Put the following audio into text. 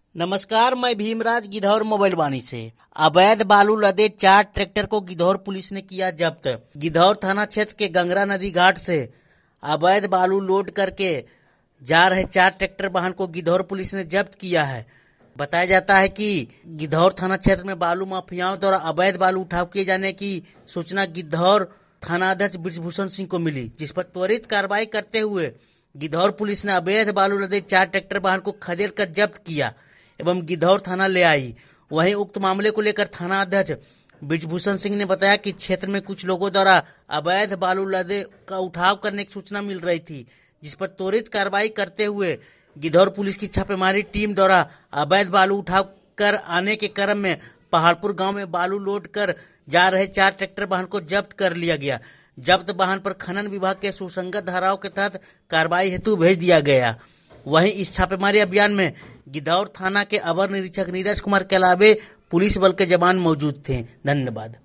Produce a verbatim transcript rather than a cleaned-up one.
नमस्कार, मैं भीमराज गिधौर मोबाइल वाणी से। अवैध बालू लदे चार ट्रैक्टर को गिधौर पुलिस ने किया जब्त। गिधौर थाना क्षेत्र के गंगरा नदी घाट से अवैध बालू लोड करके जा रहे चार ट्रैक्टर वाहन को गिधौर पुलिस ने जब्त किया है। बताया जाता है कि गिधौर थाना क्षेत्र में बालू माफियाओं द्वारा अवैध बालू उठाव किए जाने की सूचना गिधौर थाना अध्यक्ष ब्रिजभूषण सिंह को मिली, जिस पर त्वरित कार्रवाई करते हुए गिधौर पुलिस ने अवैध बालू लदे चार ट्रैक्टर वाहन को खदेड़ कर जब्त किया एवं गिधौर थाना ले आई। वहीं उक्त मामले को लेकर थाना अध्यक्ष ब्रिजभूषण सिंह ने बताया कि क्षेत्र में कुछ लोगों द्वारा अवैध बालू लदे का उठाव करने की सूचना मिल रही थी, जिस पर त्वरित कार्रवाई करते हुए गिधौर पुलिस की छापेमारी टीम द्वारा अवैध बालू उठाव कर आने के क्रम में पहाड़पुर गांव में बालू लोड कर जा रहे चार ट्रैक्टर वाहन को जब्त कर लिया गया। जब्त वाहन पर खनन विभाग के सुसंगत धाराओं के तहत कार्रवाई हेतु भेज दिया गया। वहीं इस छापेमारी अभियान में गिधौर थाना के अवर निरीक्षक नीरज कुमार के अलावे पुलिस बल के जवान मौजूद थे। धन्यवाद।